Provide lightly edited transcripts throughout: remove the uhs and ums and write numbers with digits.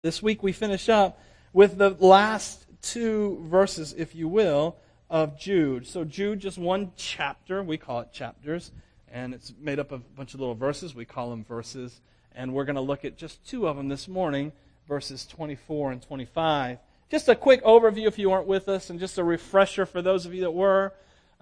This week we finish up with the last two verses, if you will, of Jude. So Jude, just one chapter. We call it chapters. And it's made up of a bunch of little verses. We call them verses. And we're going to look at just two of them this morning, verses 24 and 25. Just a quick overview if you weren't with us, and just a refresher for those of you that were.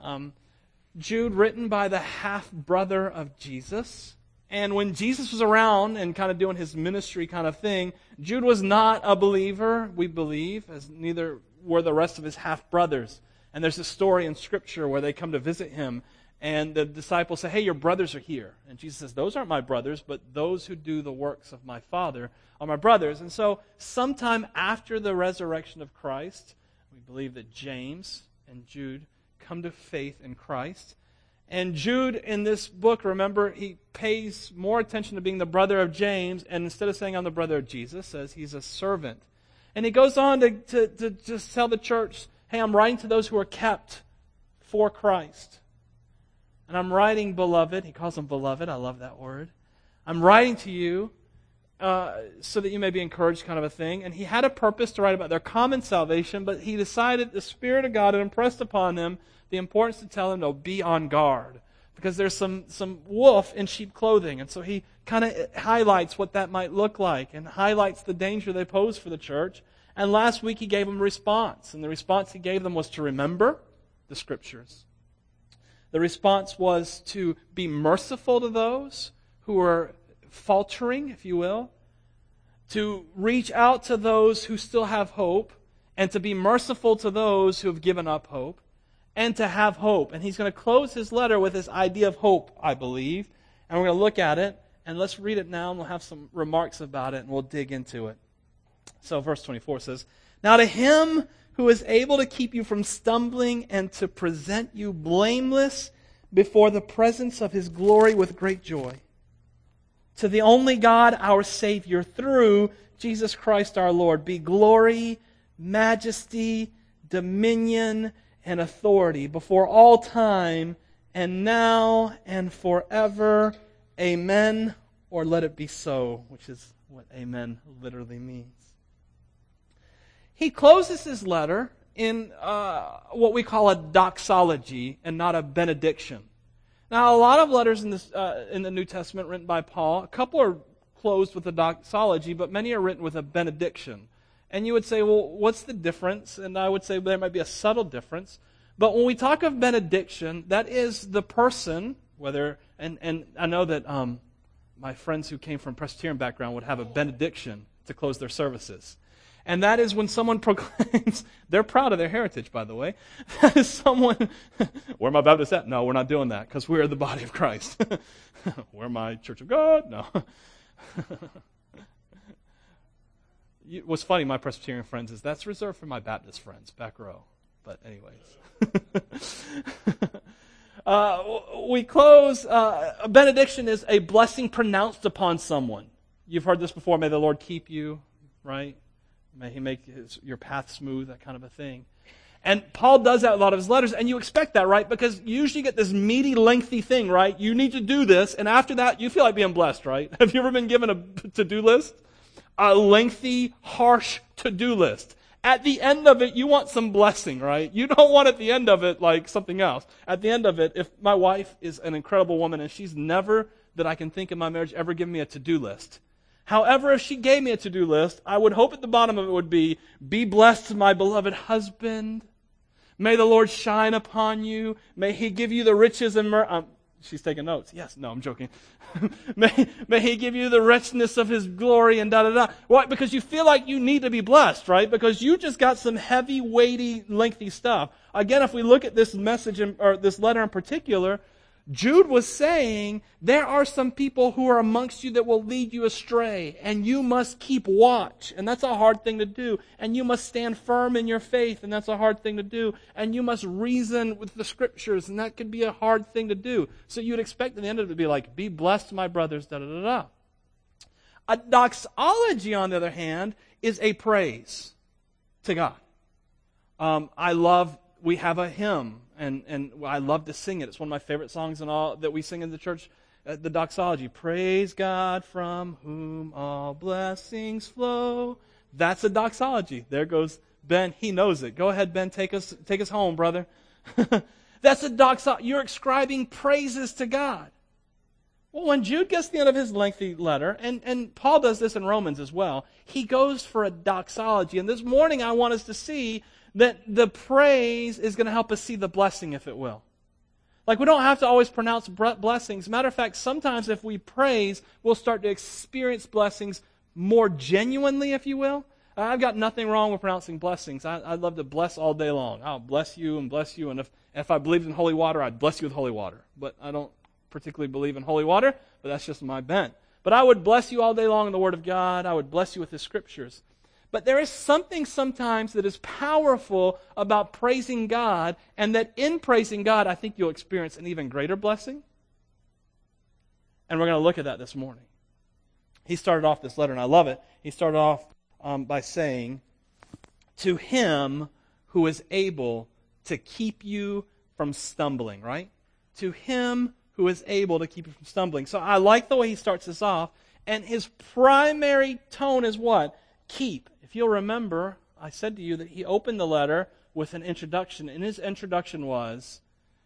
Jude, written by the half-brother of Jesus. And when Jesus was around and kind of doing his ministry kind of thing, Jude was not a believer, we believe, as neither were the rest of his half-brothers. And there's a story in Scripture where they come to visit him, and the disciples say, "Hey, your brothers are here." And Jesus says, "Those aren't my brothers, but those who do the works of my Father are my brothers." And so sometime after the resurrection of Christ, we believe that James and Jude come to faith in Christ. And Jude, in this book, remember, he pays more attention to being the brother of James, and instead of saying I'm the brother of Jesus, says he's a servant. And he goes on to just tell the church, hey, I'm writing to those who are kept for Christ. And I'm writing, beloved, he calls them beloved, I love that word. I'm writing to you so that you may be encouraged, kind of a thing. And he had a purpose to write about their common salvation, but he decided the Spirit of God had impressed upon him the importance to tell him to be on guard, because there's some wolf in sheep clothing. And so he kind of highlights what that might look like and highlights the danger they pose for the church. And last week he gave them a response. And the response he gave them was to remember the Scriptures. The response was to be merciful to those who are faltering, if you will, to reach out to those who still have hope, and to be merciful to those who have given up hope, and to have hope. And he's going to close his letter with this idea of hope, I believe. And we're going to look at it, and let's read it now, and we'll have some remarks about it, and we'll dig into it. So verse 24 says, "Now to him who is able to keep you from stumbling and to present you blameless before the presence of his glory with great joy. To the only God, our Savior, through Jesus Christ our Lord, be glory, majesty, dominion, and authority before all time, and now and forever. Amen," or "let it be so," which is what amen literally means. He closes his letter in what we call a doxology and not a benediction. Now, a lot of letters in the New Testament written by Paul, a couple are closed with a doxology, but many are written with a benediction. And you would say, well, what's the difference? And I would say there might be a subtle difference. But when we talk of benediction, that is the person, and I know that my friends who came from Presbyterian background would have a benediction to close their services. And that is when someone proclaims, they're proud of their heritage, by the way. That is someone, where my Baptist at? No, we're not doing that, because we are the body of Christ. Where my Church of God? No. What's funny, my Presbyterian friends, is that's reserved for my Baptist friends, back row. But anyways. We close, a benediction is a blessing pronounced upon someone. You've heard this before, may the Lord keep you, right? May he make your path smooth, that kind of a thing. And Paul does that in a lot of his letters, and you expect that, right? Because you usually get this meaty, lengthy thing, right? You need to do this, and after that, you feel like being blessed, right? Have you ever been given a to-do list? A lengthy, harsh to-do list. At the end of it, you want some blessing, right? You don't want at the end of it like something else. At the end of it, if my wife is an incredible woman and she's never, that I can think in my marriage, ever given me a to-do list. However, if she gave me a to-do list, I would hope at the bottom of it would be blessed, my beloved husband. May the Lord shine upon you. May he give you the riches and she's taking notes. Yes, no, I'm joking. May he give you the richness of his glory and da-da-da. Why? Because you feel like you need to be blessed, right? Because you just got some heavy, weighty, lengthy stuff. Again, if we look at this message, or this letter in particular, Jude was saying, there are some people who are amongst you that will lead you astray, and you must keep watch, and that's a hard thing to do. And you must stand firm in your faith, and that's a hard thing to do. And you must reason with the Scriptures, and that could be a hard thing to do. So you'd expect at the end of it to be like, be blessed, my brothers, da-da-da-da. A doxology, on the other hand, is a praise to God. We have a hymn, and I love to sing it. It's one of my favorite songs and all that we sing in the church the doxology, praise God from whom all blessings flow. That's a doxology. There goes Ben. He knows it. Go ahead, Ben. Take us home, brother. That's a doxology. You're ascribing praises to God. Well, when Jude gets to the end of his lengthy letter, and Paul does this in Romans as well, he goes for a doxology. And this morning I want us to see that the praise is going to help us see the blessing, if it will. Like, we don't have to always pronounce blessings. Matter of fact, sometimes if we praise, we'll start to experience blessings more genuinely, if you will. I've got nothing wrong with pronouncing blessings. I'd love to bless all day long. I'll bless you. And if I believed in holy water, I'd bless you with holy water. But I don't particularly believe in holy water, but that's just my bent. But I would bless you all day long in the Word of God. I would bless you with His Scriptures. But there is something sometimes that is powerful about praising God, and that in praising God, I think you'll experience an even greater blessing. And we're going to look at that this morning. He started off this letter, and I love it. He started off by saying, to Him who is able to keep you from stumbling, right? To Him who is able to keep you from stumbling. So I like the way he starts this off, and his primary tone is what? Keep. If you'll remember, I said to you that he opened the letter with an introduction, and his introduction was,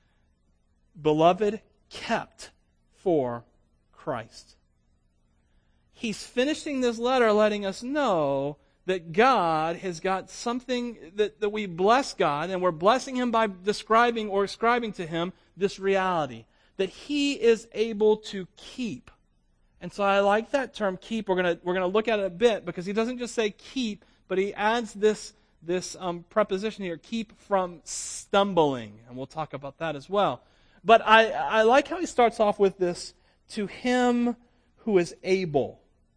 Beloved, kept for Christ. He's finishing this letter letting us know that God has got something that we bless God, and we're blessing Him by describing or ascribing to Him this reality, that He is able to keep. And so I like that term, keep. We're gonna look at it a bit, because he doesn't just say keep, but he adds this preposition here, keep from stumbling. And we'll talk about that as well. But I like how he starts off with this, to Him who is able.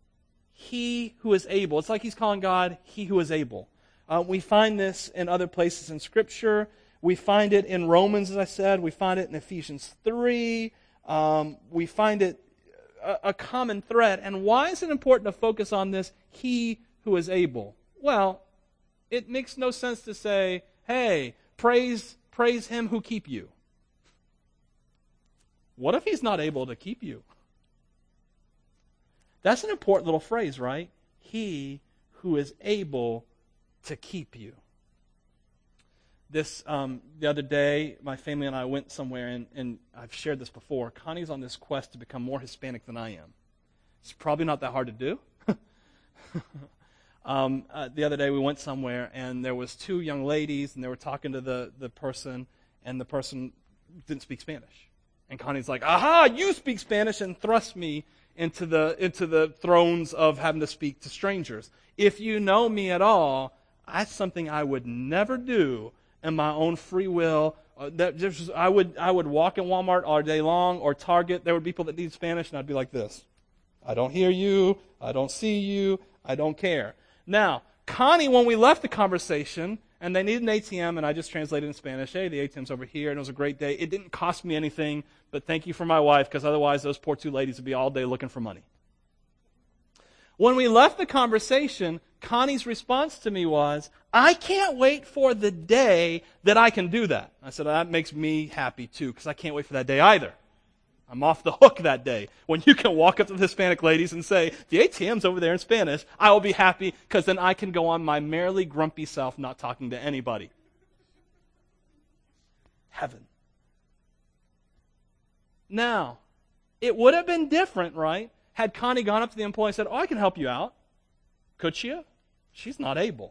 He who is able. It's like he's calling God He who is able. We find this in other places in Scripture. We find it in Romans, as I said. We find it in Ephesians 3. We find it a common thread. And why is it important to focus on this, He who is able? Well, it makes no sense to say, hey, praise Him who keep you. What if He's not able to keep you? That's an important little phrase, right? He who is able to keep you. The other day, my family and I went somewhere, and I've shared this before. Connie's on this quest to become more Hispanic than I am. It's probably not that hard to do. The other day, we went somewhere, and there was two young ladies, and they were talking to the person, and the person didn't speak Spanish. And Connie's like, aha, you speak Spanish, and thrust me into the thrones of having to speak to strangers. If you know me at all, that's something I would never do in my own free will. I would walk in Walmart all day long, or Target. There would be people that need Spanish, and I'd be like this. I don't hear you. I don't see you. I don't care. Now, Connie, when we left the conversation, and they needed an ATM, and I just translated in Spanish, hey, the ATM's over here, and it was a great day. It didn't cost me anything, but thank you for my wife, because otherwise those poor two ladies would be all day looking for money. When we left the conversation, Connie's response to me was, I can't wait for the day that I can do that. I said, that makes me happy too, because I can't wait for that day either. I'm off the hook that day. When you can walk up to the Hispanic ladies and say, the ATM's over there in Spanish, I will be happy, because then I can go on my merrily grumpy self not talking to anybody. Heaven. Now, it would have been different, right, had Connie gone up to the employee and said, I can help you out. Could she have? She's not able.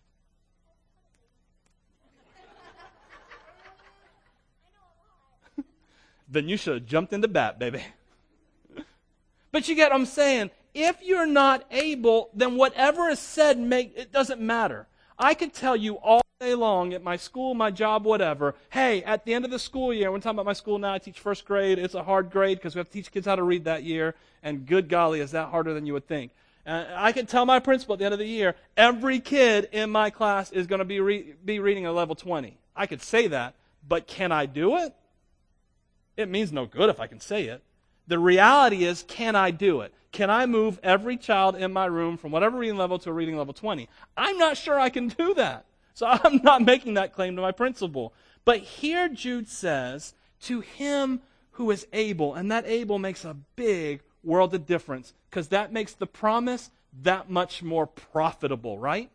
Then you should have jumped into bat, baby. But you get what I'm saying. If you're not able, then whatever is said, it doesn't matter. I could tell you all day long at my school, my job, whatever, hey, at the end of the school year, we're talking about my school now, I teach first grade. It's a hard grade because we have to teach kids how to read that year. And good golly, is that harder than you would think. I can tell my principal at the end of the year, every kid in my class is going to be reading a level 20. I could say that, but can I do it? It means no good if I can say it. The reality is, can I do it? Can I move every child in my room from whatever reading level to a reading level 20? I'm not sure I can do that. So I'm not making that claim to my principal. But here Jude says, to him who is able. And that able makes a big world of difference because that makes the promise that much more profitable, right?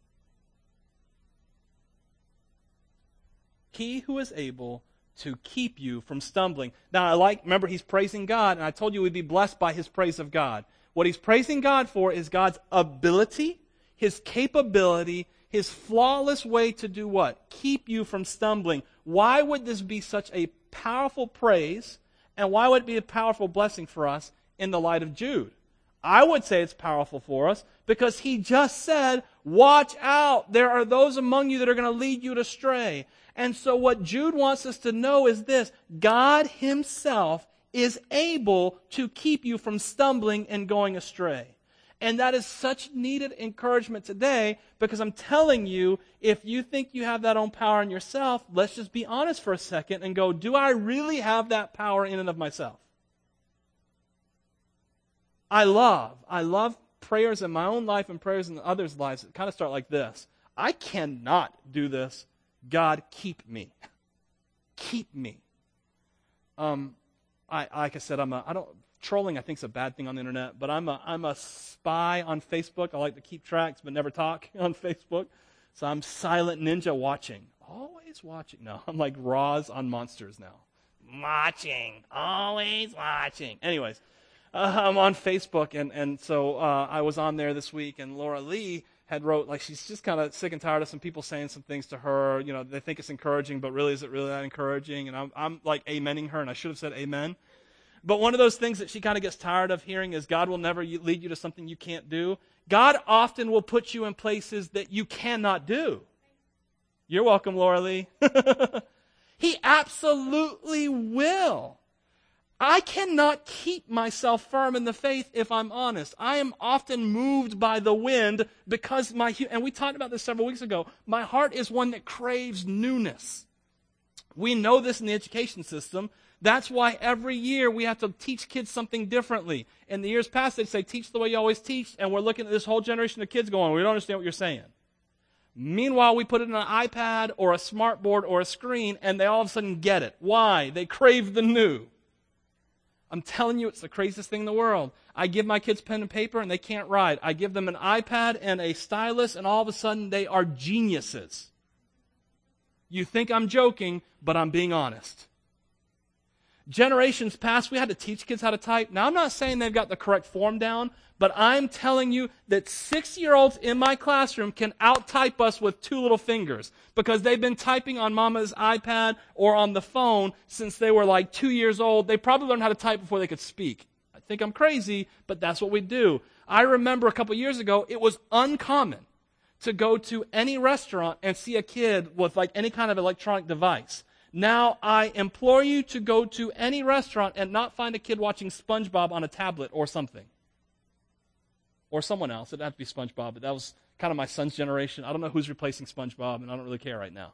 He who is able to keep you from stumbling. Now, remember, he's praising God, and I told you we'd be blessed by his praise of God. What he's praising God for is God's ability, his capability, his flawless way to do what? Keep you from stumbling. Why would this be such a powerful praise, and why would it be a powerful blessing for us in the light of Jude? I would say it's powerful for us because he just said, watch out, there are those among you that are going to lead you astray. And so what Jude wants us to know is this: God himself is able to keep you from stumbling and going astray. And that is such needed encouragement today, because I'm telling you, if you think you have that own power in yourself, let's just be honest for a second and go, do I really have that power in and of myself? I love prayers in my own life and prayers in others' lives that kind of start like this. I cannot do this. God, keep me. Keep me. Like I said, trolling I think is a bad thing on the internet, but I'm a spy on Facebook. I like to keep tracks but never talk on Facebook. So I'm silent ninja watching. Always watching. No, I'm like Roz on Monsters now. Watching. Always watching. Anyways, I'm on Facebook, and so I was on there this week, and Laura Lee had wrote, like, she's just kind of sick and tired of some people saying some things to her. You know, they think it's encouraging, but really, is it really that encouraging? And I'm like amening her, and I should have said amen. But one of those things that she kind of gets tired of hearing is God will never lead you to something you can't do. God often will put you in places that you cannot do. You're welcome, Laura Lee. He absolutely will. I cannot keep myself firm in the faith if I'm honest. I am often moved by the wind because and we talked about this several weeks ago, my heart is one that craves newness. We know this in the education system. That's why every year we have to teach kids something differently. In the years past, they'd say, teach the way you always teach, and we're looking at this whole generation of kids going, we don't understand what you're saying. Meanwhile, we put it on an iPad or a smart board or a screen, and they all of a sudden get it. Why? They crave the new. I'm telling you, it's the craziest thing in the world. I give my kids pen and paper, and they can't write. I give them an iPad and a stylus, and all of a sudden, they are geniuses. You think I'm joking, but I'm being honest. Generations past, we had to teach kids how to type. Now, I'm not saying they've got the correct form down, but I'm telling you that 6-year-olds in my classroom can out-type us with 2 little fingers because they've been typing on mama's iPad or on the phone since they were like 2 years old. They probably learned how to type before they could speak. I think I'm crazy, but that's what we do. I remember a couple years ago, it was uncommon to go to any restaurant and see a kid with like any kind of electronic device. Now, I implore you to go to any restaurant and not find a kid watching SpongeBob on a tablet or something. Or someone else. It didn't have to be SpongeBob, but that was kind of my son's generation. I don't know who's replacing SpongeBob, and I don't really care right now.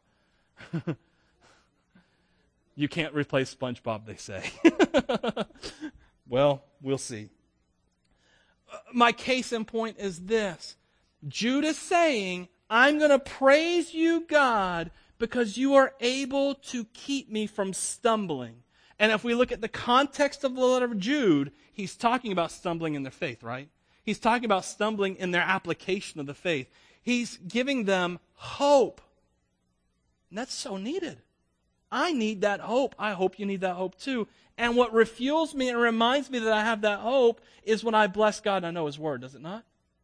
You can't replace SpongeBob, they say. Well, we'll see. My case in point is this. Jude is saying, I'm going to praise you, God, because you are able to keep me from stumbling. And if we look at the context of the letter of Jude, he's talking about stumbling in their faith, right? He's talking about stumbling in their application of the faith. He's giving them hope. And that's so needed. I need that hope. I hope you need that hope too. And what refuels me and reminds me that I have that hope is when I bless God and I know His Word, does it not?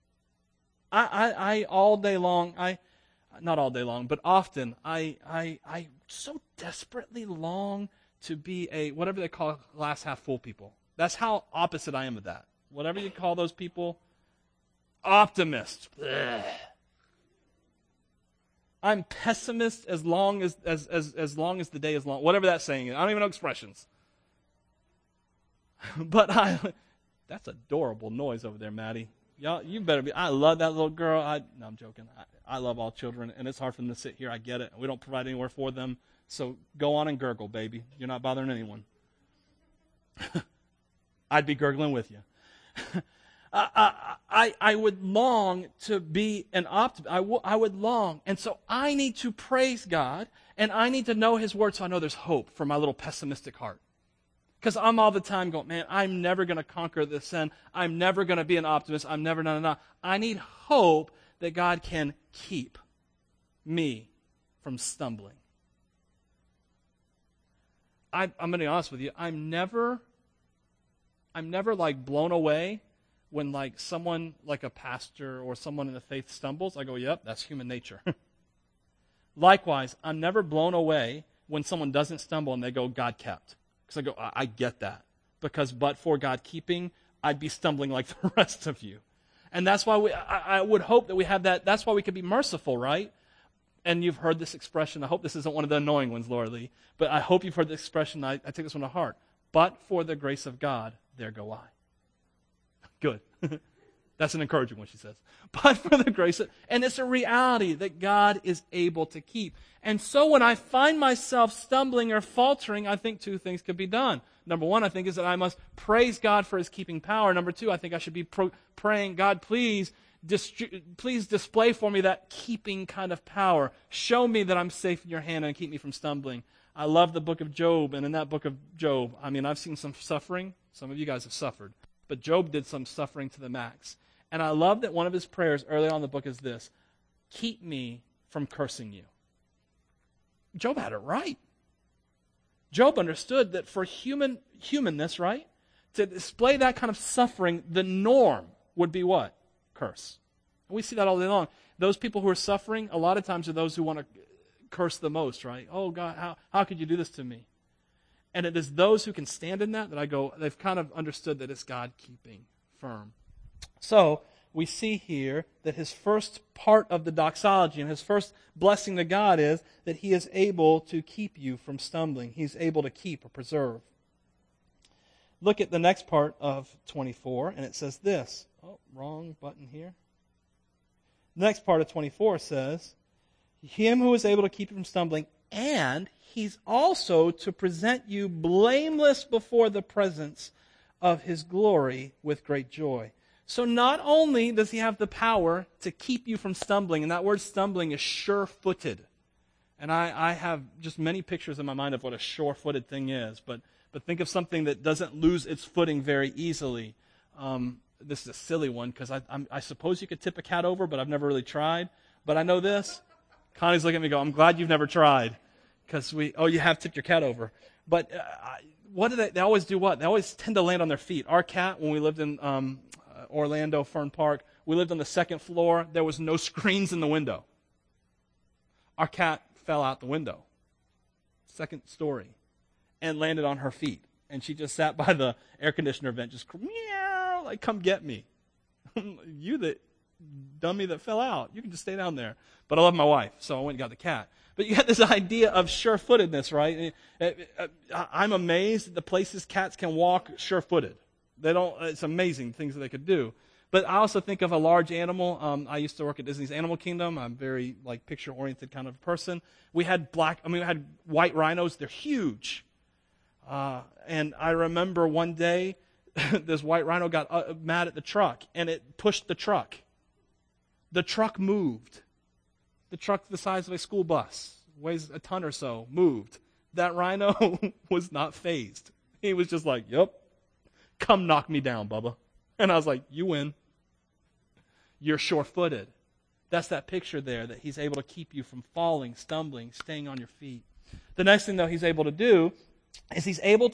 I all day long, not all day long, but often, I so desperately long to be whatever they call glass half full people. That's how opposite I am of that. Whatever you call those people, optimist. Ugh. I'm pessimist as long as the day is long. Whatever that saying is. I don't even know expressions. But that's adorable noise over there, Maddie. Y'all, you better be. I love that little girl. No, I'm joking. I love all children, and it's hard for them to sit here. I get it. We don't provide anywhere for them. So go on and gurgle, baby. You're not bothering anyone. I'd be gurgling with you. I would long to be an optimist. I would long. And so I need to praise God, and I need to know His Word so I know there's hope for my little pessimistic heart. Because I'm all the time going, man, I'm never going to conquer this sin. I'm never going to be an optimist. I'm never, no. I need hope that God can keep me from stumbling. I'm going to be honest with you. I'm never like blown away when like someone like a pastor or someone in the faith stumbles. I go, yep, that's human nature. Likewise, I'm never blown away when someone doesn't stumble and they go, God kept. Because I go, I get that. Because but for God keeping, I'd be stumbling like the rest of you. And that's why I would hope that we have that. That's why we could be merciful, right? And you've heard this expression. I hope this isn't one of the annoying ones, Laura Lee. But I hope you've heard the expression. I take this one to heart. But for the grace of God, there go I. Good. That's an encouraging one, she says. But for the grace of, and it's a reality that God is able to keep. And so when I find myself stumbling or faltering, I think two things could be done. Number one, I think, is that I must praise God for his keeping power. Number two, I think I should be praying, God, please display for me that keeping kind of power. Show me that I'm safe in your hand and keep me from stumbling. I love the book of Job, and in that book of Job, I mean, I've seen some suffering. Some of you guys have suffered. But Job did some suffering to the max. And I love that one of his prayers early on in the book is this: keep me from cursing you. Job had it right. Job understood that for humanness, right, to display that kind of suffering, the norm would be what? Curse. And we see that all day long. Those people who are suffering, a lot of times are those who want to curse the most, right? Oh, God, how could you do this to me? And it is those who can stand in that I go, they've kind of understood that it's God keeping firm. So, we see here that his first part of the doxology and his first blessing to God is that he is able to keep you from stumbling. He's able to keep or preserve. Look at the next part of 24, and it says this. Oh, wrong button here. The next part of 24 says, him who is able to keep you from stumbling, and he's also to present you blameless before the presence of his glory with great joy. So not only does he have the power to keep you from stumbling, and that word stumbling is sure-footed. And I have just many pictures in my mind of what a sure-footed thing is, but think of something that doesn't lose its footing very easily. This is a silly one, because I suppose you could tip a cat over, but I've never really tried. But I know this. Connie's looking at me and go, I'm glad you've never tried. Because you have tipped your cat over. But what do they always do what? They always tend to land on their feet. Our cat, when we lived in Orlando, Fern Park, we lived on the second floor. There was no screens in the window. Our cat fell out the window, second story, and landed on her feet. And she just sat by the air conditioner vent, just meow, like, come get me. You the dummy that fell out. You can just stay down there. But I love my wife, so I went and got the cat. But you got this idea of sure-footedness, right? I'm amazed at the places cats can walk sure-footed. It's amazing things that they could do. But I also think of a large animal. I used to work at Disney's Animal Kingdom. I'm very picture-oriented kind of person. We had white rhinos. They're huge. And I remember one day this white rhino got mad at the truck, and it pushed the truck. The truck moved. The truck the size of a school bus, weighs a ton or so, moved. That rhino was not fazed. He was just like, yep, come knock me down, Bubba. And I was like, you win. You're sure-footed. That's that picture there, that he's able to keep you from falling, stumbling, staying on your feet. The next thing, though, he's able to do is he's able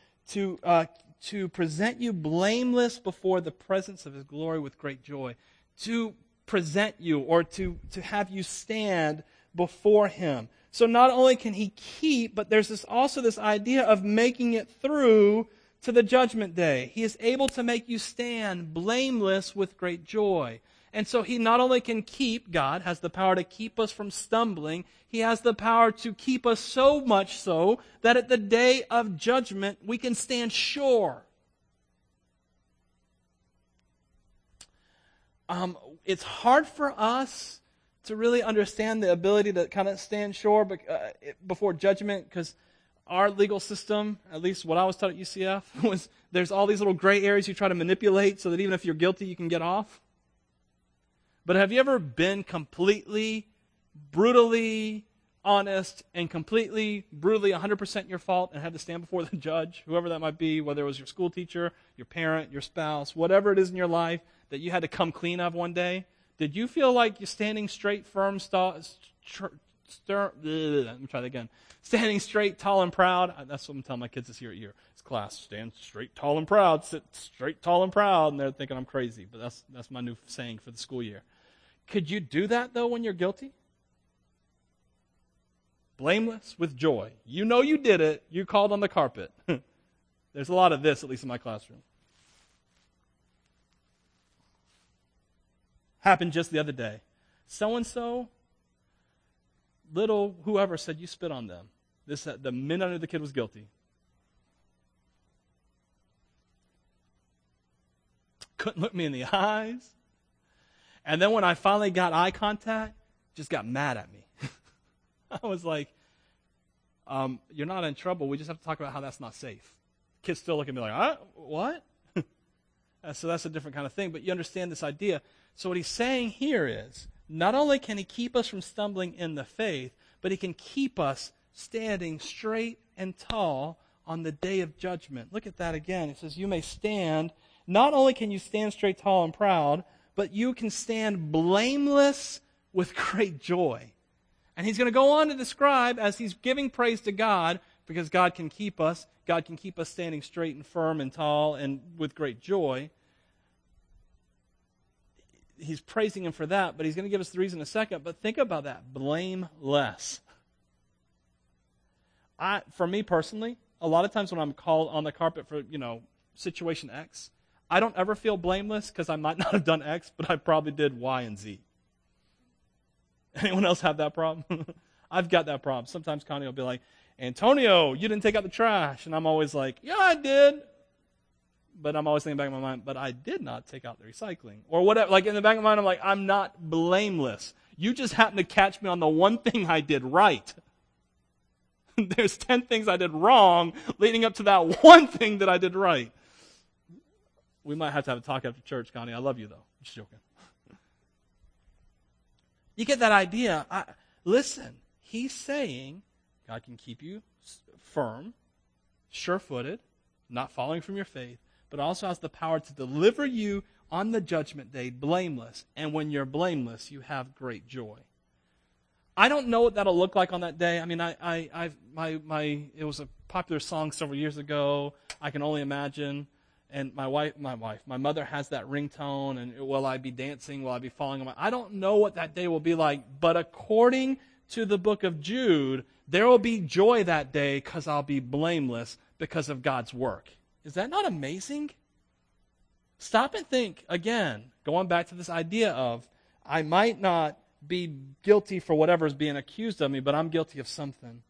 to present you blameless before the presence of his glory with great joy. To present you, or to have you stand before him. So not only can he keep, but there's also this idea of making it through to the judgment day. He is able to make you stand blameless with great joy. And so he not only can keep, God has the power to keep us from stumbling, he has the power to keep us so much so that at the day of judgment we can stand sure. It's hard for us to really understand the ability to kind of stand sure before judgment, because our legal system, at least what I was taught at UCF, was there's all these little gray areas you try to manipulate so that even if you're guilty, you can get off. But have you ever been completely, brutally, honest and completely, brutally 100% your fault and had to stand before the judge, whoever that might be, whether it was your school teacher, your parent, your spouse, whatever it is in your life that you had to come clean of one day, did you feel like you're standing straight, firm, let me try that again. Standing straight, tall, and proud? That's what I'm telling my kids this year at year. It's class, stand straight, tall, and proud. Sit straight, tall, and proud. And they're thinking I'm crazy, but that's my new saying for the school year. Could you do that, though, when you're guilty? Blameless with joy. You know you did it. You called on the carpet. There's a lot of this, at least in my classroom. Happened just the other day. So-and-so, little whoever said you spit on them. The minute I knew the kid was guilty. Couldn't look me in the eyes. And then when I finally got eye contact, just got mad at me. I was like, you're not in trouble. We just have to talk about how that's not safe. Kids still look at me like, what? So that's a different kind of thing. But you understand this idea. So what he's saying here is, not only can he keep us from stumbling in the faith, but he can keep us standing straight and tall on the day of judgment. Look at that again. It says, you may stand. Not only can you stand straight, tall, and proud, but you can stand blameless with great joy. And he's going to go on to describe, as he's giving praise to God, because God can keep us standing straight and firm and tall and with great joy. He's praising him for that, but he's going to give us the reason in a second. But think about that, blameless. For me personally, a lot of times when I'm called on the carpet for, situation X, I don't ever feel blameless because I might not have done X, but I probably did Y and Z. Anyone else have that problem? I've got that problem. Sometimes Connie will be like, Antonio, you didn't take out the trash. And I'm always like, yeah, I did. But I'm always thinking back in my mind, but I did not take out the recycling. Or whatever. Like in the back of my mind, I'm like, I'm not blameless. You just happen to catch me on the one thing I did right. There's 10 things I did wrong leading up to that one thing that I did right. We might have to have a talk after church, Connie. I love you, though. I'm just joking. You get that idea. Listen, he's saying God can keep you firm, sure-footed, not falling from your faith, but also has the power to deliver you on the judgment day blameless. And when you're blameless, you have great joy. I don't know what that'll look like on that day. I mean, it was a popular song several years ago. I can only imagine. And my mother has that ringtone. And will I be dancing? Will I be falling? I don't know what that day will be like. But according to the book of Jude, there will be joy that day because I'll be blameless because of God's work. Is that not amazing? Stop and think again, going back to this idea of I might not be guilty for whatever is being accused of me, but I'm guilty of something.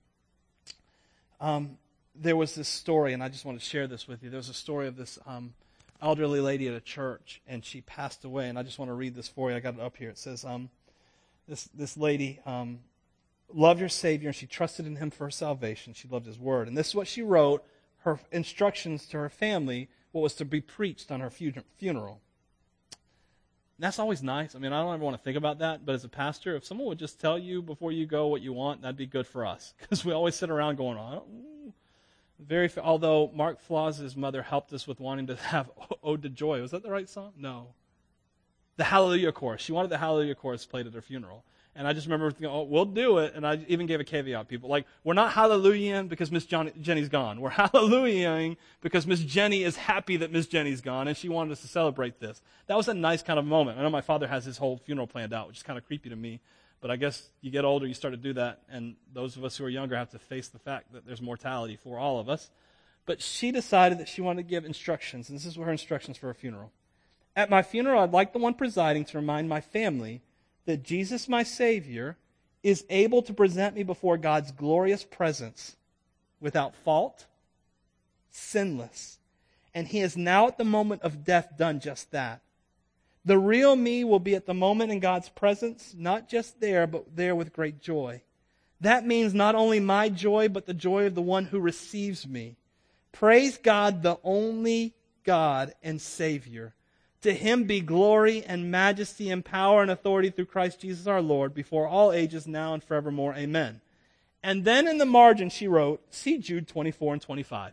There was this story, and I just want to share this with you. There was a story of this elderly lady at a church, and she passed away, and I just want to read this for you. I got it up here. It says, this lady loved her Savior, and she trusted in Him for her salvation. She loved His Word. And this is what she wrote, her instructions to her family, what was to be preached on her funeral. And that's always nice. I mean, I don't ever want to think about that, but as a pastor, if someone would just tell you before you go what you want, that'd be good for us. Because we always sit around going, although Mark Flaw's mother helped us with wanting to have Ode to Joy. Was that the right song? No. The Hallelujah Chorus. She wanted the Hallelujah Chorus played at her funeral. And I just remember thinking, we'll do it. And I even gave a caveat. People like, we're not hallelujahing because Miss Jenny's gone. We're hallelujahing because Miss Jenny is happy that Miss Jenny's gone, and she wanted us to celebrate this. That was a nice kind of moment. I know my father has his whole funeral planned out, which is kind of creepy to me. But I guess you get older, you start to do that, and those of us who are younger have to face the fact that there's mortality for all of us. But she decided that she wanted to give instructions, and this is her instructions for her funeral. At my funeral, I'd like the one presiding to remind my family that Jesus, my Savior, is able to present me before God's glorious presence without fault, sinless. And He has now at the moment of death done just that. The real me will be at the moment in God's presence, not just there, but there with great joy. That means not only my joy, but the joy of the one who receives me. Praise God, the only God and Savior. To Him be glory and majesty and power and authority through Christ Jesus our Lord, before all ages, now and forevermore. Amen. And then in the margin she wrote, see Jude 24 and 25.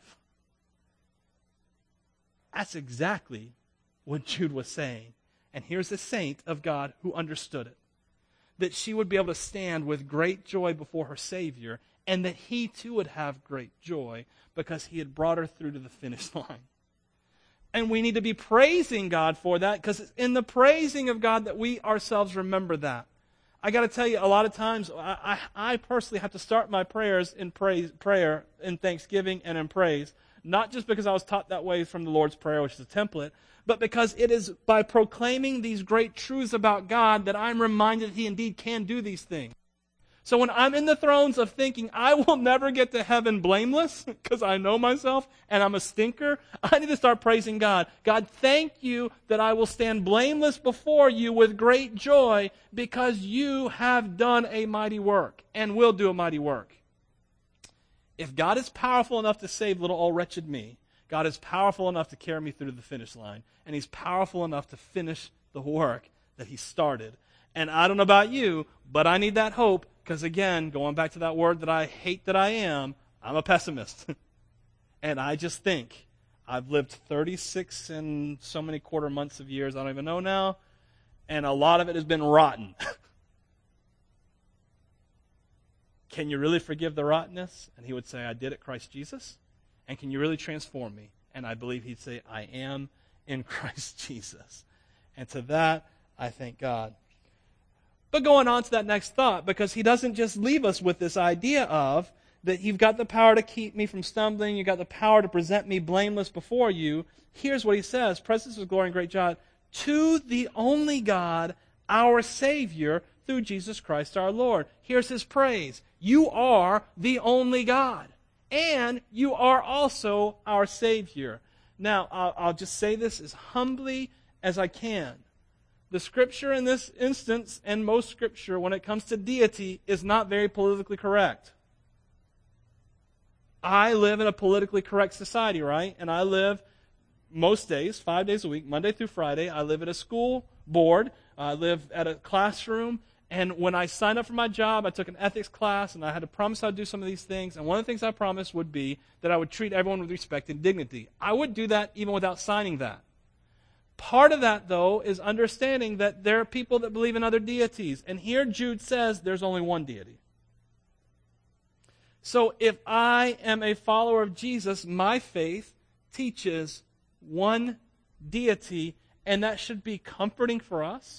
That's exactly what Jude was saying. And here's a saint of God who understood it. That she would be able to stand with great joy before her Savior, and that he too would have great joy because he had brought her through to the finish line. And we need to be praising God for that, because it's in the praising of God that we ourselves remember that. I got to tell you, a lot of times I personally have to start my prayers in prayer, in thanksgiving, and in praise, not just because I was taught that way from the Lord's Prayer, which is a template, but because it is by proclaiming these great truths about God that I'm reminded He indeed can do these things. So when I'm in the thrones of thinking I will never get to heaven blameless because I know myself and I'm a stinker, I need to start praising God. God, thank you that I will stand blameless before you with great joy because you have done a mighty work and will do a mighty work. If God is powerful enough to save little old wretched me, God is powerful enough to carry me through to the finish line, and He's powerful enough to finish the work that He started. And I don't know about you, but I need that hope. Because again, going back to that word that I hate that I am, I'm a pessimist. And I just think, I've lived 36 and so many quarter months of years, I don't even know now, and a lot of it has been rotten. Can you really forgive the rottenness? And he would say, I did it, Christ Jesus. And can you really transform me? And I believe he'd say, I am in Christ Jesus. And to that, I thank God. But going on to that next thought, because he doesn't just leave us with this idea of that you've got the power to keep me from stumbling, you've got the power to present me blameless before you. Here's what he says, presence of glory and great joy, to the only God, our Savior, through Jesus Christ our Lord. Here's his praise. You are the only God, and you are also our Savior. Now, I'll just say this as humbly as I can. The Scripture in this instance, and most Scripture, when it comes to deity, is not very politically correct. I live in a politically correct society, right? And I live most days, 5 days a week, Monday through Friday. I live at a school board. I live at a classroom. And when I signed up for my job, I took an ethics class, and I had to promise I'd do some of these things. And one of the things I promised would be that I would treat everyone with respect and dignity. I would do that even without signing that. Part of that, though, is understanding that there are people that believe in other deities. And here Jude says there's only one deity. So if I am a follower of Jesus, my faith teaches one deity, and that should be comforting for us.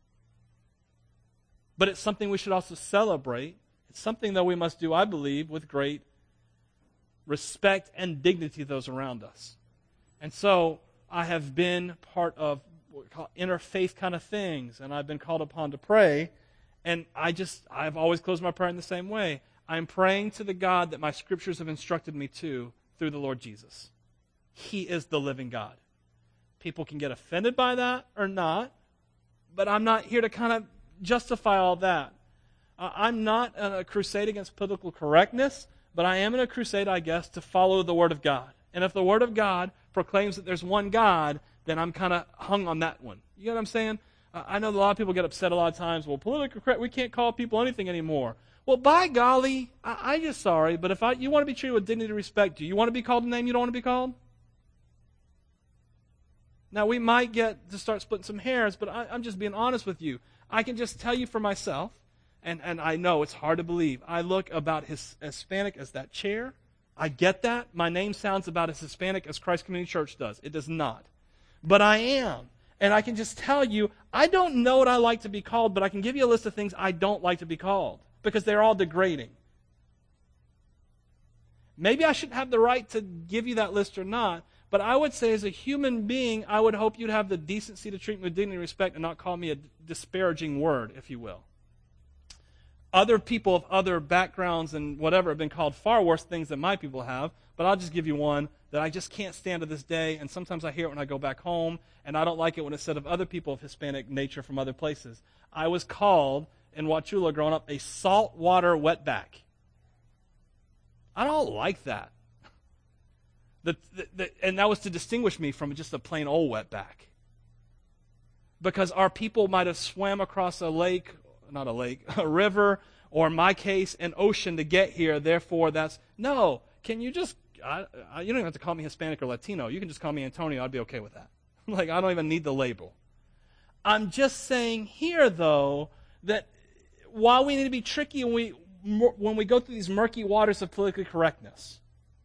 But it's something we should also celebrate. It's something that we must do, I believe, with great respect and dignity to those around us. And so I have been part of what we call interfaith kind of things, and I've been called upon to pray, and I've always closed my prayer in the same way. I'm praying to the God that my Scriptures have instructed me to through the Lord Jesus. He is the living God. People can get offended by that or not, but I'm not here to kind of justify all that. I'm not in a crusade against political correctness, but I am in a crusade, I guess, to follow the Word of God. And if the Word of God proclaims that there's one God, then I'm kind of hung on that one. You know what I'm saying? I know a lot of people get upset a lot of times. Well, politically correct, we can't call people anything anymore. Well, by golly, I'm just sorry, but if you want to be treated with dignity and respect, do you want to be called a name you don't want to be called? Now, we might get to start splitting some hairs, but I'm just being honest with you. I can just tell you for myself, and I know it's hard to believe. I look about as Hispanic as that chair. I get that. My name sounds about as Hispanic as Christ Community Church does. It does not. But I am. And I can just tell you, I don't know what I like to be called, but I can give you a list of things I don't like to be called, because they're all degrading. Maybe I shouldn't have the right to give you that list or not, but I would say as a human being, I would hope you'd have the decency to treat me with dignity and respect and not call me a disparaging word, if you will. Other people of other backgrounds and whatever have been called far worse things than my people have, but I'll just give you one that I just can't stand to this day, and sometimes I hear it when I go back home, and I don't like it when it's said of other people of Hispanic nature from other places. I was called, in Wauchula growing up, a saltwater wetback. I don't like that. And that was to distinguish me from just a plain old wetback. Because our people might have swam across a lake not a lake, a river, or in my case, an ocean to get here. Therefore, no. Can you just, you don't even have to call me Hispanic or Latino. You can just call me Antonio. I'd be okay with that. Like, I don't even need the label. I'm just saying here, though, that while we need to be tricky when we go through these murky waters of politically correctness,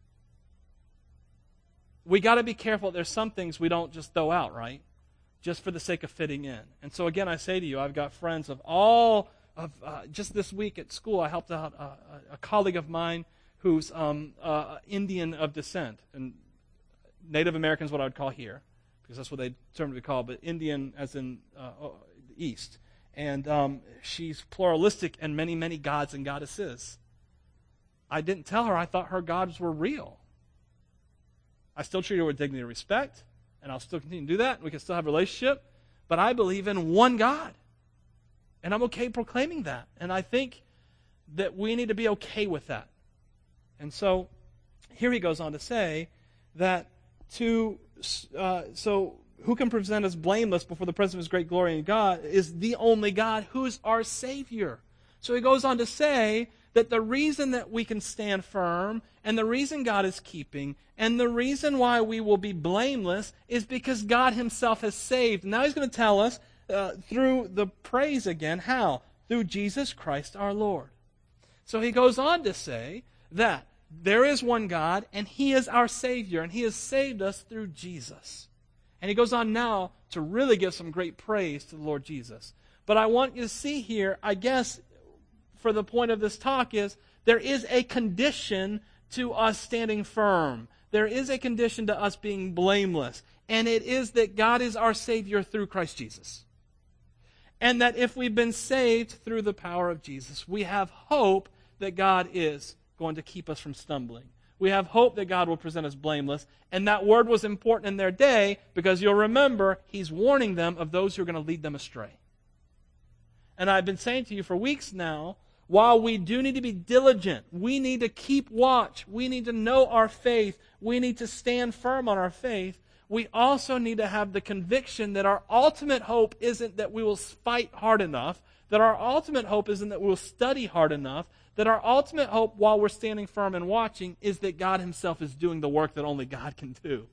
we got to be careful. There's some things we don't just throw out, right? Just for the sake of fitting in. And so again, I say to you, I've got friends just this week at school, I helped out a colleague of mine who's Indian of descent. And Native American is what I would call here, because that's what they term to be called, but Indian as in the East. And she's pluralistic in many, many gods and goddesses. I didn't tell her I thought her gods were real. I still treat her with dignity and respect, and I'll still continue to do that. We can still have a relationship, but I believe in one God. And I'm okay proclaiming that. And I think that we need to be okay with that. And so here he goes on to say that so who can present us blameless before the presence of his great glory in God is the only God who is our Savior. So he goes on to say that the reason that we can stand firm and the reason God is keeping and the reason why we will be blameless is because God himself has saved. Now he's going to tell us through the praise again. How? Through Jesus Christ our Lord. So he goes on to say that there is one God and he is our Savior and he has saved us through Jesus. And he goes on now to really give some great praise to the Lord Jesus. But I want you to see here, I guess, for the point of this talk is, there is a condition to us standing firm. There is a condition to us being blameless. And it is that God is our Savior through Christ Jesus. And that if we've been saved through the power of Jesus, we have hope that God is going to keep us from stumbling. We have hope that God will present us blameless. And that word was important in their day because you'll remember he's warning them of those who are going to lead them astray. And I've been saying to you for weeks now, while we do need to be diligent, we need to keep watch, we need to know our faith, we need to stand firm on our faith, we also need to have the conviction that our ultimate hope isn't that we will fight hard enough, that our ultimate hope isn't that we will study hard enough, that our ultimate hope while we're standing firm and watching is that God himself is doing the work that only God can do.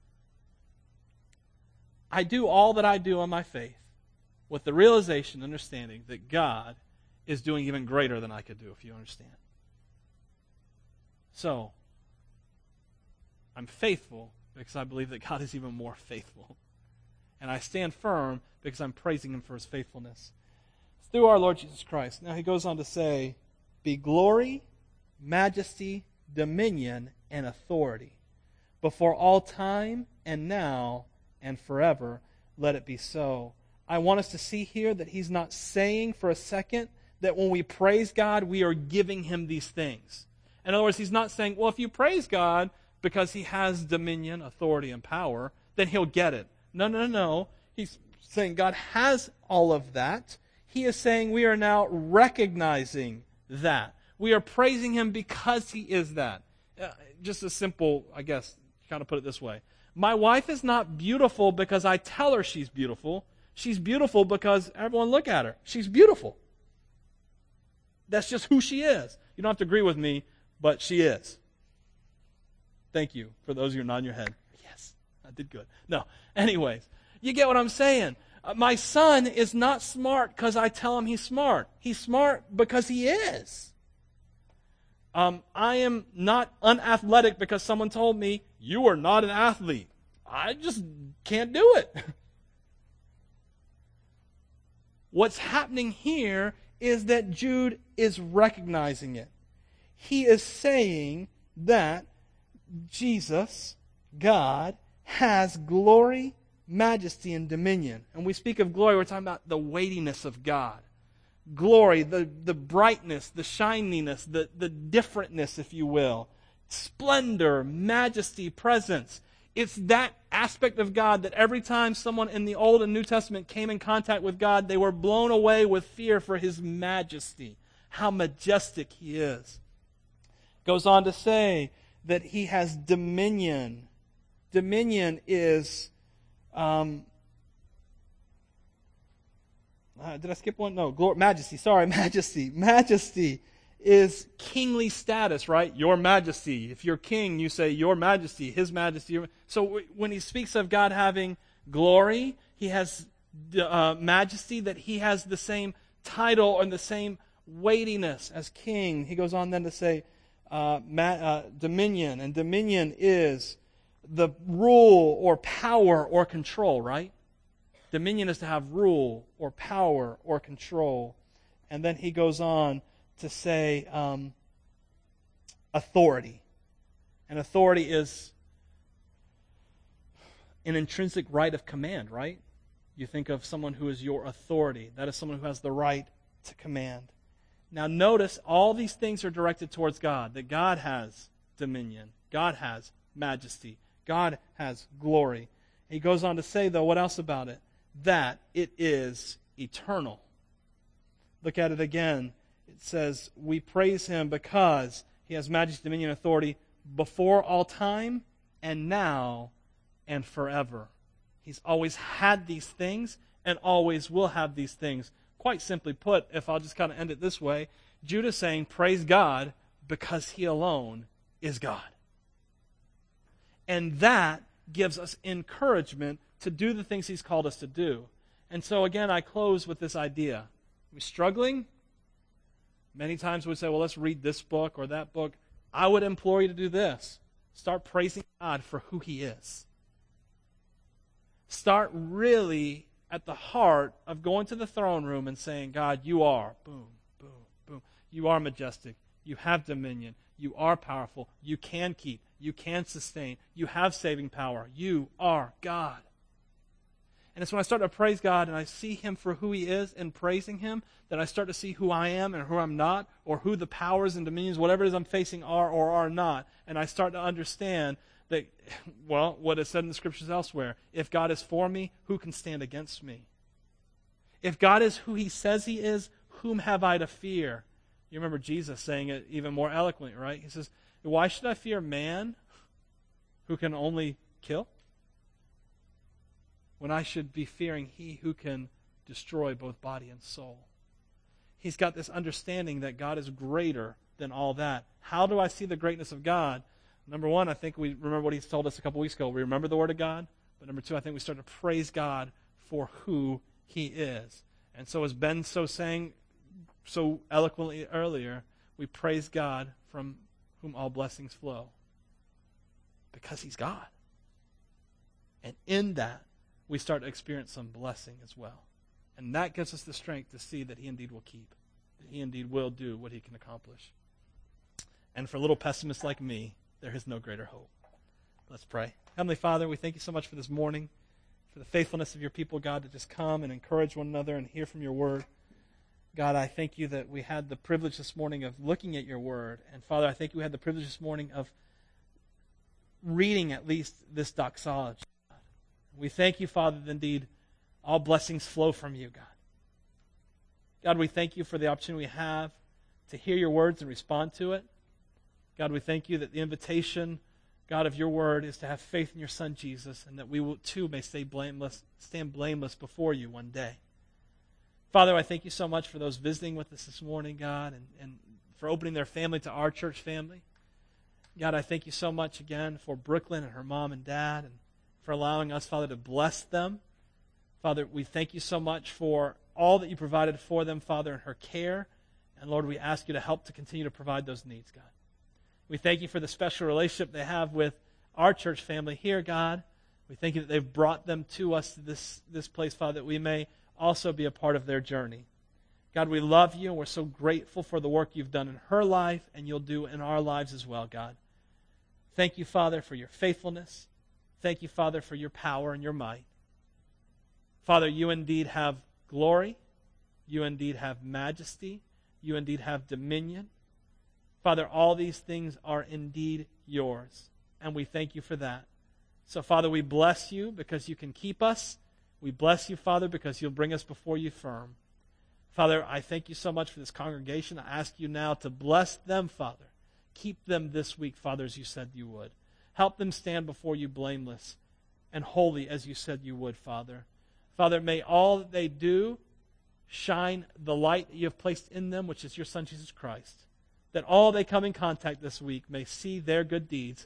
I do all that I do on my faith with the realization, understanding that God is doing even greater than I could do, if you understand. So, I'm faithful because I believe that God is even more faithful. And I stand firm because I'm praising him for his faithfulness. It's through our Lord Jesus Christ. Now he goes on to say, be glory, majesty, dominion, and authority before all time and now and forever. Let it be so. I want us to see here that he's not saying for a second that when we praise God, we are giving him these things. In other words, he's not saying, well, if you praise God because he has dominion, authority, and power, then he'll get it. No. He's saying God has all of that. He is saying we are now recognizing that. We are praising him because he is that. Just a simple, I guess, kind of put it this way. My wife is not beautiful because I tell her she's beautiful. She's beautiful because everyone look at her. She's beautiful. That's just who she is. You don't have to agree with me, but she is. Thank you for those of you nodding your head. Yes, I did good. No, anyways, you get what I'm saying. My son is not smart because I tell him he's smart. He's smart because he is. I am not unathletic because someone told me, you are not an athlete. I just can't do it. What's happening here is that Jude is recognizing it. He is saying that Jesus, God, has glory, majesty, and dominion. And we speak of glory, we're talking about the weightiness of God. Glory, the brightness, the shininess, the differentness, if you will. Splendor, majesty, presence. It's that aspect of God that every time someone in the Old and New Testament came in contact with God, they were blown away with fear for his majesty. How majestic he is. Goes on to say that he has dominion. Dominion is, Did I skip one? No, majesty. Sorry, majesty. Majesty is kingly status, right? Your majesty. If you're king, you say your majesty, his majesty. So when he speaks of God having glory, he has majesty, that he has the same title and the same weightiness as king. He goes on then to say dominion, and dominion is the rule or power or control, right? Dominion is to have rule or power or control. And then he goes on to say authority. And authority is an intrinsic right of command, right? You think of someone who is your authority. That is someone who has the right to command. Now notice all these things are directed towards God, that God has dominion, God has majesty, God has glory. He goes on to say, though, what else about it? That it is eternal. Look at it again. It says, we praise him because he has majesty, dominion, and authority before all time and now and forever. He's always had these things and always will have these things. Quite simply put, if I'll just kind of end it this way, Judah's saying, praise God because he alone is God. And that gives us encouragement to do the things he's called us to do. And so again, I close with this idea. Are we struggling? Many times we say, well, let's read this book or that book. I would implore you to do this. Start praising God for who he is. Start really at the heart of going to the throne room and saying, God, you are, boom, boom, boom. You are majestic. You have dominion. You are powerful. You can keep. You can sustain. You have saving power. You are God. And it's when I start to praise God and I see him for who he is and praising him that I start to see who I am and who I'm not, or who the powers and dominions, whatever it is I'm facing, are or are not. And I start to understand that, well, what is said in the scriptures elsewhere, if God is for me, who can stand against me? If God is who he says he is, whom have I to fear? You remember Jesus saying it even more eloquently, right? He says, why should I fear man who can only kill, when I should be fearing he who can destroy both body and soul? He's got this understanding that God is greater than all that. How do I see the greatness of God? Number one, I think we remember what he told us a couple weeks ago. We remember the Word of God. But number two, I think we start to praise God for who he is. And so as Ben sang so eloquently earlier, we praise God from whom all blessings flow. Because he's God. And in that, we start to experience some blessing as well. And that gives us the strength to see that he indeed will keep, that he indeed will do what he can accomplish. And for little pessimists like me, there is no greater hope. Let's pray. Heavenly Father, we thank you so much for this morning, for the faithfulness of your people, God, to just come and encourage one another and hear from your word. God, I thank you that we had the privilege this morning of looking at your word. And Father, I thank you we had the privilege this morning of reading at least this doxology. We thank you, Father, that indeed all blessings flow from you, God. God, we thank you for the opportunity we have to hear your words and respond to it. God, we thank you that the invitation, God, of your word is to have faith in your Son, Jesus, and that we will, too may stand blameless before you one day. Father, I thank you so much for those visiting with us this morning, God, and for opening their family to our church family. God, I thank you so much again for Brooklyn and her mom and dad, and for allowing us, Father, to bless them. Father, we thank you so much for all that you provided for them, Father, in her care. And Lord, we ask you to help to continue to provide those needs, God. We thank you for the special relationship they have with our church family here, God. We thank you that they've brought them to us to this place, Father, that we may also be a part of their journey. God, we love you, and we're so grateful for the work you've done in her life, and you'll do in our lives as well, God. Thank you, Father, for your faithfulness. Thank you, Father, for your power and your might. Father, you indeed have glory. You indeed have majesty. You indeed have dominion. Father, all these things are indeed yours, and we thank you for that. So, Father, we bless you because you can keep us. We bless you, Father, because you'll bring us before you firm. Father, I thank you so much for this congregation. I ask you now to bless them, Father. Keep them this week, Father, as you said you would. Help them stand before you blameless and holy as you said you would, Father. Father, may all that they do shine the light that you have placed in them, which is your Son, Jesus Christ, that all they come in contact this week may see their good deeds